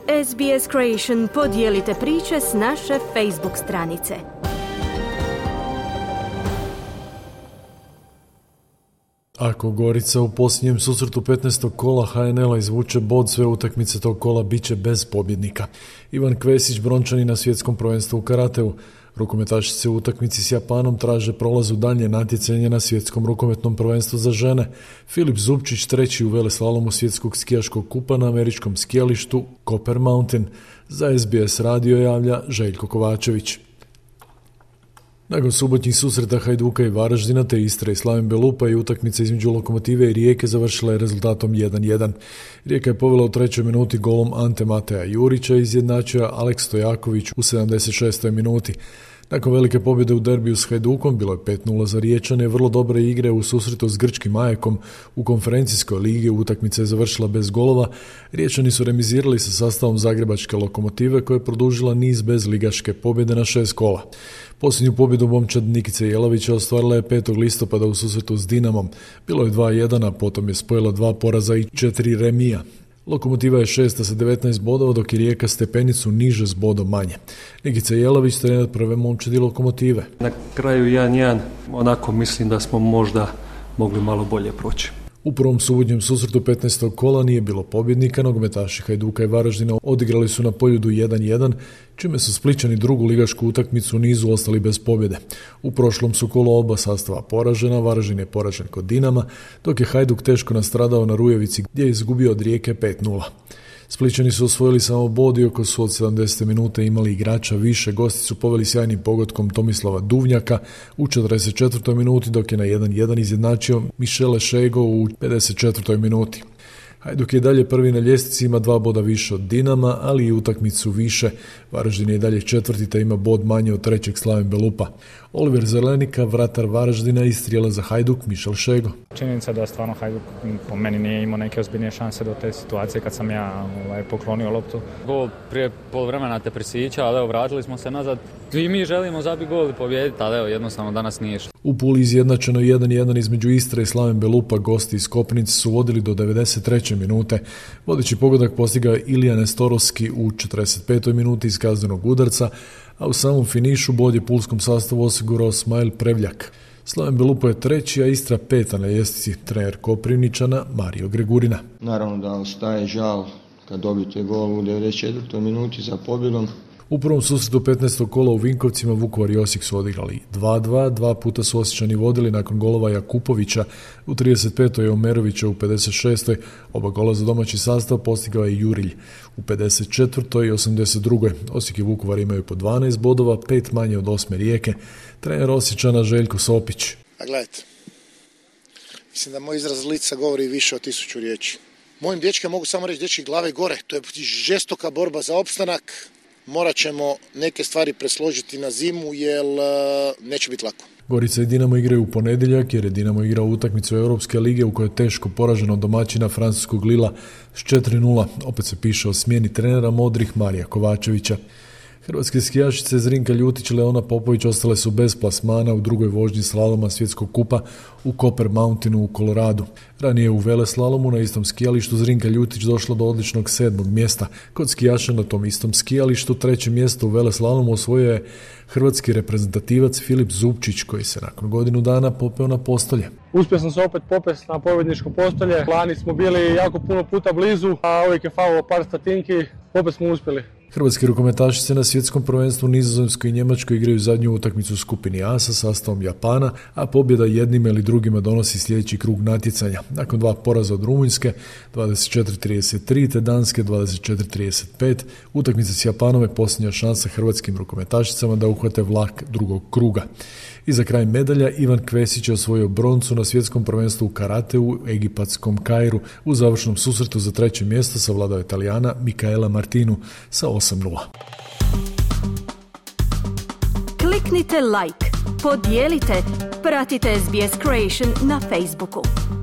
SBS Creation, podijelite priče s naše Facebook stranice. Ako Gorica u posljednjem susretu 15. kola HNL-a izvuče bod, sve utakmice tog kola bit će bez pobjednika. Ivan Kvesić, brončani na svjetskom prvenstvu u karateu. Rukometašice u utakmici s Japanom traže prolaz u daljnje natjecanje na svjetskom rukometnom prvenstvu za žene. Filip Zupčić, treći u veleslalomu svjetskog skijaškog kupa na američkom skijalištu Copper Mountain. Za SBS radio javlja Željko Kovačević. Nakon subotnjih susreta Hajduka i Varaždina te Istre i Slaven Belupa i utakmica između Lokomotive i Rijeke završila je rezultatom 1-1. Rijeka je povela u 3. minuti golom Ante Mateja Jurića, izjednačio Aleks Stojaković u 76. minuti. Nakon velike pobjede u derbiju s Hajdukom, bilo je 5-0 za Riječane, vrlo dobre igre u susretu s grčkim Ajekom u konferencijskoj ligi, utakmica je završila bez golova. Riječani su remizirali sa sastavom zagrebačke Lokomotive koja je produžila niz bez ligaške pobjede na 6 kola. Posljednju pobjedu momčad Nikice Jelavića ostvarila je 5. listopada u susretu s Dinamom. Bilo je 2-1, a potom je spojila 2 poraza i 4 remija. Lokomotiva je 6. sa 19 bodova, dok je Rijeka stepenicu niže s bodom manje. Nikica Jelavić, trener prve momčadi Lokomotive. Na kraju 1-1, onako mislim da smo možda mogli malo bolje proći. U prvom subotnjem susretu 15. kola nije bilo pobjednika, nogometaši Hajduka i Varaždina odigrali su na Poljudu 1-1, čime su Splićani drugu ligašku utakmicu u nizu ostali bez pobjede. U prošlom su kolo oba sastava poražena, Varaždin je poražen kod Dinama, dok je Hajduk teško nastradao na Rujevici gdje je izgubio od Rijeke 5-0. Splićani su osvojili samo bod, iako su od 70. minute imali igrača više. Gosti su poveli sjajnim pogodkom Tomislava Duvnjaka u 44. minuti, dok je na 1-1 izjednačio Michele Šego u 54. minuti. Hajduk je dalje prvi na ljestvici, ima 2 boda više od Dinama, ali i utakmicu više. Varaždin je dalje četvrti, te ima bod manje od trećeg Slaven Belupa. Oliver Zelenika, vratar Varaždina, istrijela za Hajduk Michel Šego. Činjenica da stvarno Hajduk po meni nije imao neke ozbiljnije šanse do te situacije kad sam ja poklonio loptu. Gol prije poluvremena te prisića, ali vratili smo se nazad. I mi želimo zabiti gol i pobijediti, ali jednostavno danas nije. U Puli izjednačeno 1-1 između Istre i Slaven Belupa. Gosti iz Kopnice su vodili do 93. minute. Vodeći pogodak postigao je Ilija Nestorovski u 45. minuti iz kaznenog udarca, a u samom finišu bod je pulskom sastavu osigurao Smajl Prevljak. Slaven Belupa je treći, a Istra 5. na ljestvici. Trener Koprivničana Mario Gregurina. Naravno da ostaje žal kad dobijete gol u 94. minuti za pobjedom. U prvom susretu 15. kola u Vinkovcima Vukovar i Osijek su odigrali 2-2, 2 puta su Osječani vodili nakon golova Jakupovića u 35. i Omerovića u 56. Oba gola za domaći sastav postigao je Jurilj u 54. i 82. Osijek i Vukovar imaju po 12 bodova, 5 manje od 8. Rijeke. Trener Osječana Željko Sopić. A gledajte, mislim da moj izraz lica govori više od 1000 riječi. Mojim dječkama mogu samo reći dječki glave gore, to je žestoka borba za opstanak. Morat ćemo neke stvari presložiti na zimu jer neće biti lako. Gorica i Dinamo igraju u ponedjeljak jer je Dinamo igrao utakmicu Europske lige u kojoj je teško poraženo domaćina francuskog Lila s 4-0. Opet se piše o smjeni trenera modrih Marija Kovačevića. Hrvatske skijašice Zrinka Ljutić i Leona Popović ostale su bez plasmana u drugoj vožnji slaloma svjetskog kupa u Copper Mountainu u Koloradu. Ranije u veleslalomu na istom skijalištu Zrinka Ljutić došla do odličnog 7. mjesta. Kod skijaša na tom istom skijalištu 3. mjesto u veleslalomu osvojio je hrvatski reprezentativac Filip Zupčić, koji se nakon godinu dana popeo na postolje. Uspio sam se opet popest na pobjedničko postolje. Lani smo bili jako puno puta blizu, a uvijek je falilo par statinki, opet smo uspjeli. Hrvatski rukometašice na svjetskom prvenstvu u Nizozemskoj i Njemačkoj igraju zadnju utakmicu u skupini A sa sastavom Japana, a pobjeda jednima ili drugima donosi sljedeći krug natjecanja. Nakon 2 poraza od Rumunjske 24-33 te Danske 24-35, utakmica s Japanom je posljednja šansa hrvatskim rukometašicama da uhvate vlak drugog kruga. I za kraj medalja Ivan Kvesić je osvojio broncu na svjetskom prvenstvu u karateu u egipatskom Kairu. U završnom susretu za 3. mjesto savladao Italijana Michaela Martinu sa 8-0. Kliknite like, podijelite, pratite SBS Creation na Facebooku.